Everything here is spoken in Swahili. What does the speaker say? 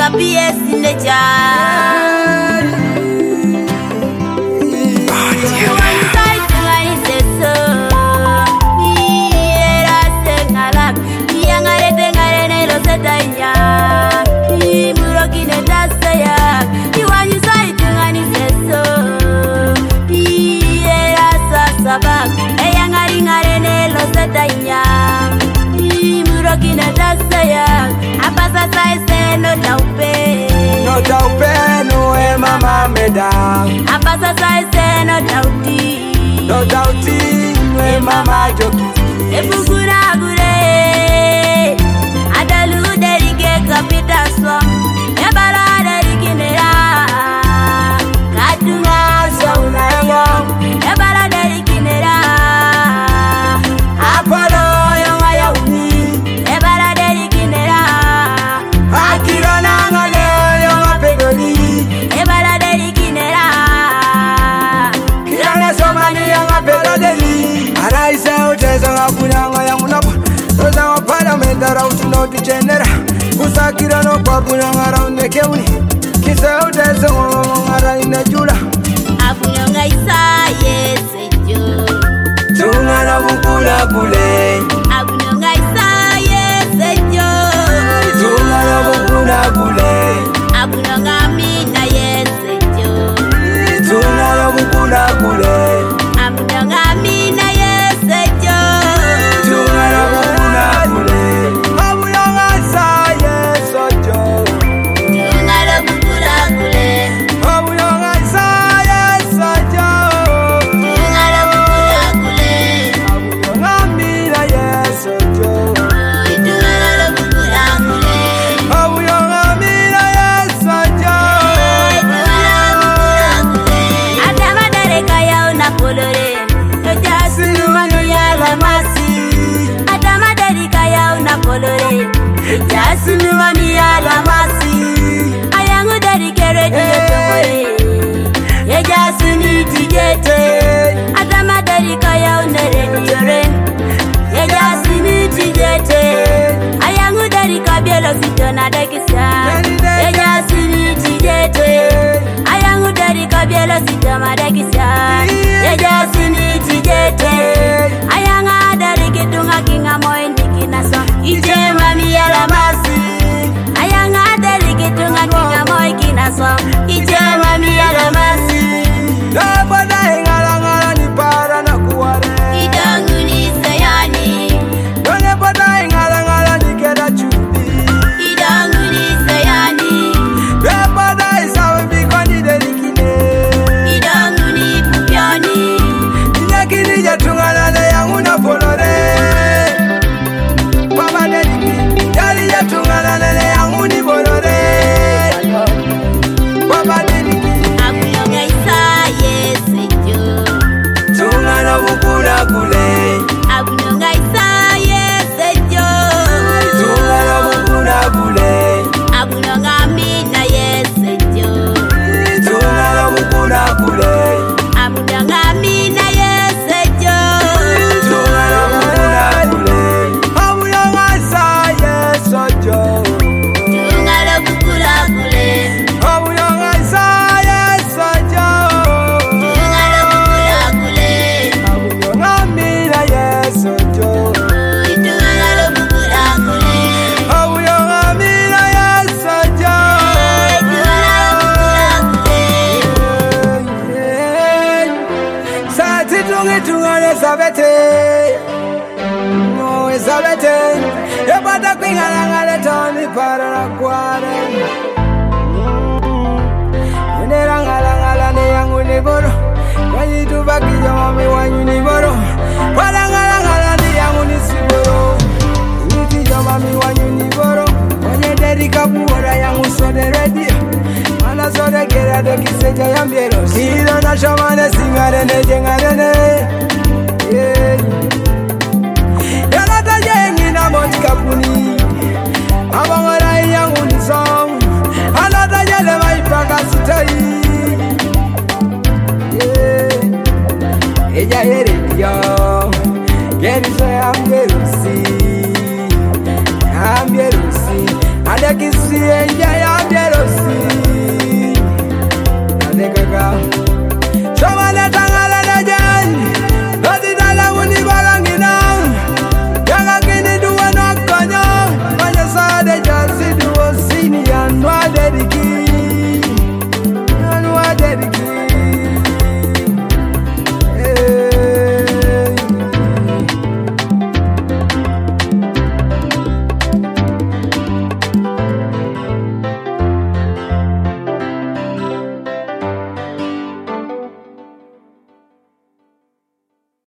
kapies in the jar. One side to I said so. Here I said, Nala, young I think I know that I am. He broken a dust. You want you side to I said so. Here I saw Sabak, a young I know that I am. He broken a dust. I pass a size, no doubt pay. No doubt pay, no way, mama, madam. I pass a size, no doubt tea. No doubt tea, no mama, jockey. If you could have good, I don't lose the gate of it as well. Never had a kinera. Katuna, so now, never had a kinera. Apollo, young Ayoni, never had a kinera. Akirana, young Pegoli, never had a kinera. Kirana, so many young Pegoli. And I say, there's a Punanga young up. Those are parliament around to know the general. Usakira no Papunanga around the county. Kiss out there's a woman in the Jula. Apunanga isa, yes, you. Tungana Bukula Bule. Apunanga isa, yes, you. Tungana Bukula Bule. Apunanga mina, yes, you. Tungana Bukula Bule. Apunanga mina, yes, you. Tungana Bukula Bule. Abuyanga sa yes ojo. Tungala bukula kule. Abuyanga sa yes ojo. Tungala bukula kule. Abuyanga mina yes ojo. Tungala bukula kule. Abuyanga mina yes ojo. Tungala bukula kule. Adama dare kaya una polore. Ejasi manu ya la masi. Adama dare kaya una polore. Ejasi manu ya la masi. Ayangu dare kere diyo tomore. Ejasi ni tijete. Adama dare kaya una rediyo re. Ejasi ni tijete. Ayangu dare kabielo sitona dekisa. Ejasi ni tijete. Ayangu dare kabielo sitoma dekisa. Ejasi ni tijete. Ayanga dare kitunga kinga moendi kinaso. Ije mami ya la masi. Ayanga dare kitunga kinga moe kinaso. Ije mami ya la masi. Dabada ingala ngala ni para na kuare. Idangu ni sayani. Done bada ingala ngala ni kera chudi. Idangu ni sayani. Dabada isawe bikoni delikine. Idangu ni pupioni. Nyakini jatungana na yangu na polore. Mama deliki, jali jatungana na yangu ni polore. Mama deliki, Akulonga isa yes jo. tungana bukula kule. Akulonga isa yes jo. Tungana bukula kule. Akulonga mina yes jo. Tungana bukula kule. Akulonga mina yes jo. Tungana bukula kule. Abuyanga sa yes ojo. Tungala bukula kule. Abuyanga sa yes ojo. Tungala bukula kule. Abuyanga mina yes ojo. Tungala bukula kule. Abuyanga mina yes ojo. Tungala bukula kule. Sati tungi tungane sabete. No sabete. Ebata kwingala ngale toni para na kware. Nera ngala ngala ne yangu ni boro. Wanyi tubaki mami wanyu ni boro. Para ngala ngala ne yangu ni siboro. Niti mami wanyu ni boro. Wanyi dedika buora yangu so de radio. Mana so de kera de kiseja yambiero. Siro na shamane singare ne jengare ne.